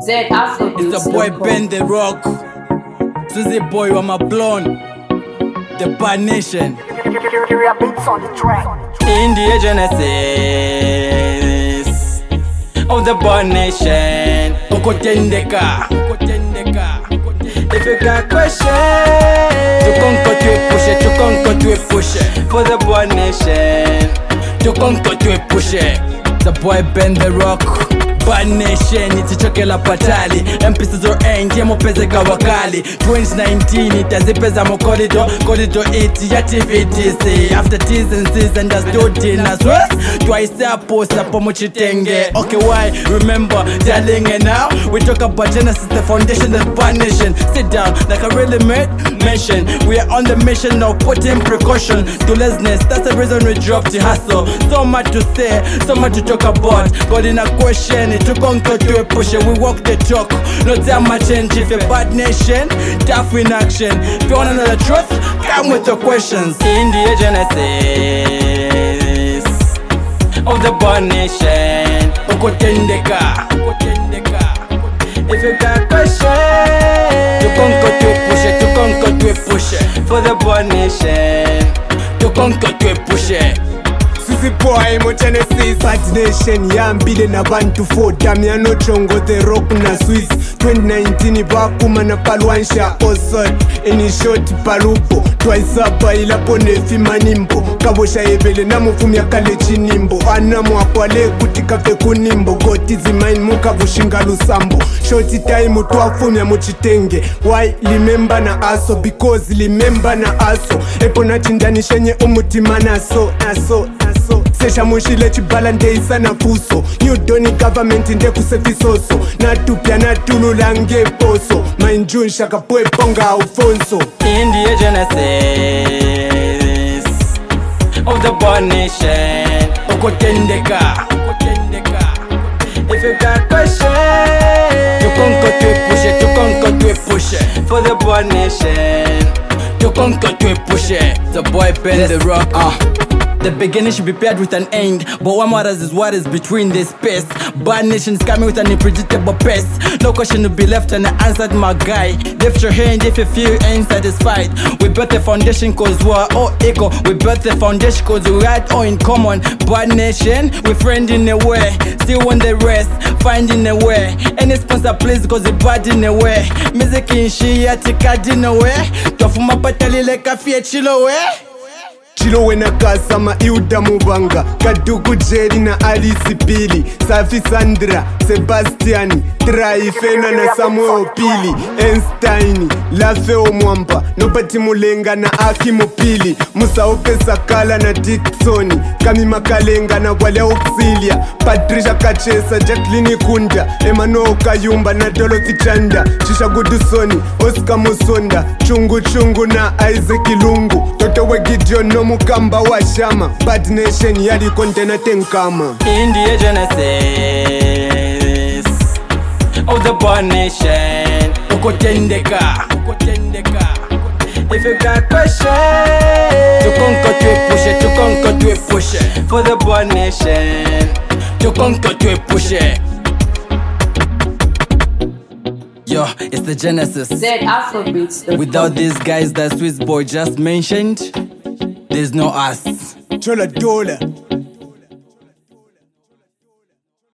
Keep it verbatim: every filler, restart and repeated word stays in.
Z Afro It's the boy Ben the Rock, Suzy boy with my blonde, the Bad Nation. In the genesis of the Bad Nation, Okotendeka. If you got questions, tu conco tu es pushe, tu conco tu es pushe for the Bad Nation. Tu conco tu es pushe. The boy Ben the Rock. Bad Nation, itichokela patali M P C zero eight, yemo pezeka wakali twenty nineteen, itazipeza mo corridor Corridor eight, ya T V T C After T's and C's, understood in as well Twice a post, apo mochitenge Okay, why? Remember, darling, and now we talk about Genesis, the foundation of the Bad Nation. Sit down, like I really made mention. We are on the mission of putting precaution to laziness. That's the reason we dropped the hustle. So much to say, so much to talk about. But in a question, it took on to a push. We walk the talk, not that much change. If a Bad Nation, tough in action. If you want another truth, come with your questions. In the genesis of the Bad Nation, Okotendeka. If you got questions, tu conco tu es pushe, tu conco tu es pushe for the Bad Nation. Tu conco tu es pushe. Suzy boy mo Genesis Bad Nation yambile nabantu for Damiano Chongo the Rock na Swiss twenty nineteen bakuma na palwansha osot any short palupo twice up ila pone fimanimbo kabosha ebele na mufumi akale chinimbo anamu akwale kutika fe kunimbo goti zimain muka bushinga lusambo short time twafumya mu chitenge why remember na aso because remember na aso epo nachindanishenye umutima naso naso Sesha mushile chibala ndeisa na fuso New doni government nde kusefisoso Natupia natulula nge poso Mainjun shaka pwe ponga Alfonso. In the genesis of the Bad Nation, Okotendeka. If you got questions, tu conco tu es pushe, tu conco tu es pushe for the Bad Nation. Tu conco tu es pushe. The boy Ben the Rock. uh. The beginning should be paired with an end, but what matters is what is between this space. Bad Nation is coming with an unpredictable pace. No question to be left unanswered, my guy. Lift your hand if you feel ain't satisfied. We built the foundation cause we're all equal. We built the foundation cause we had all in common. Bad Nation, we're friending the way. Still on the rest, finding a way. Any sponsor please cause the bad in the way. Music in shia tikadi in the way. Tofuma patali like a fiat chilo way. Chilo wena kasama iuda mubanga Kaduku Jerry na Alice Pili Safi Sandra, Sebastiani Traifena na Samuel Pili Einstein, Lafeo Mwamba Nobati Mulenga na Aki Mupili Musa Ope Sakala na Dixoni Kami Makalenga na Wale Auxilia Patricia Kachesa, Jacqueline Kunda Emmanuel Kayumba na Dorothy Chanda Shisha Gudusoni, Oscar Musonda Chungu Chungu na Isaac Lungu Toto we Gideon no mukamba wa shama Bad Nation yali kontena tenkama. In the genesis of the Bad Nation, Okotendeka. If you got questions, tu conco tu es pushe, tu conco tu es pushe for the Bad Nation. Tu conco tu es pushe. Yo, it's the Genesis. Z Afro Beats. Without these guys that Swiss boy just mentioned, there's no us. Chola Dola.